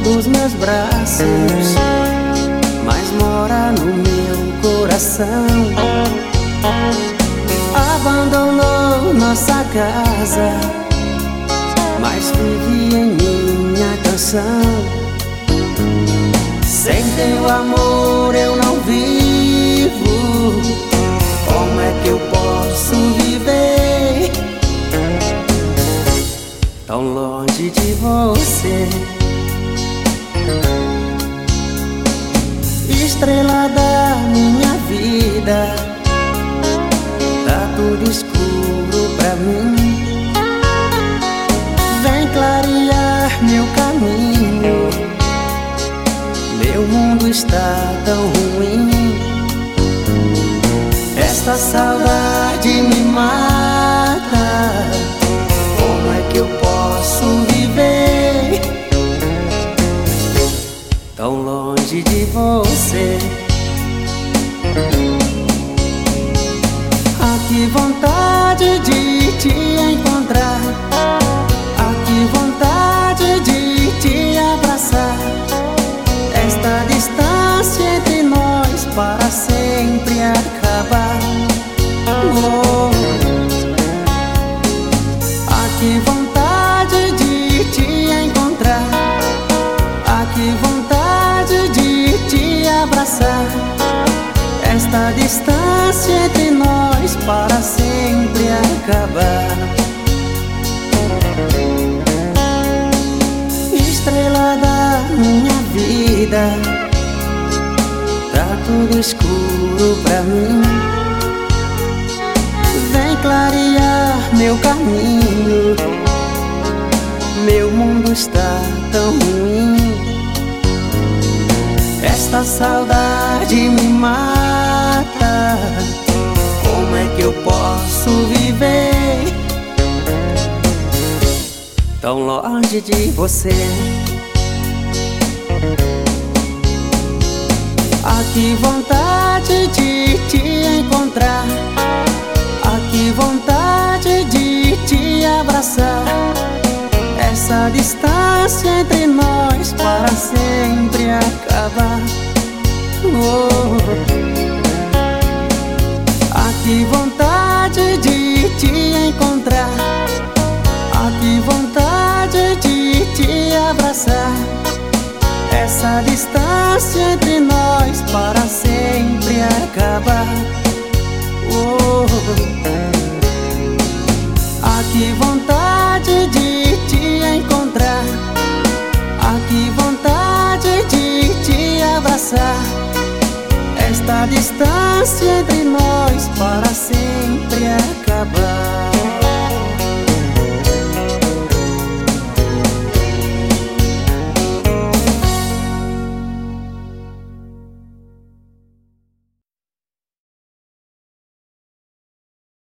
dos meus braços, mas mora no meu coração. Abandonou nossa casa, mas vive em minha canção. Sem teu amor eu não vivo. Como é que eu posso viver tão longe de você? Estrela da minha vida, tá tudo escuro pra mim. Vem clarear meu caminho, meu mundo está tão ruim. Esta saudade me mata. Como é que eu posso viver tão longe de você? Ah, que vontade de te encontrar, ah, que vontade de te abraçar. Esta distância entre nós para sempre acabar. Oh. Ah, que vontade de te encontrar, ah, que vontade de te abraçar. Esta distância entre nós para sempre acabar. Estrela da minha vida, tá tudo escuro pra mim. Vem clarear meu caminho, meu mundo está tão ruim. Esta saudade me mata. Como é que eu posso viver tão longe de você? Ah, que vontade de te encontrar, ah, que vontade de te abraçar. Essa distância entre nós para sempre acabar. Oh. Ah, que vontade de te encontrar, ah, que vontade de te abraçar. Essa distância entre nós para sempre acabar. Oh. Ah, que vontade de te encontrar, ah, que vontade de te abraçar. Esta distância entre nós para sempre acabar.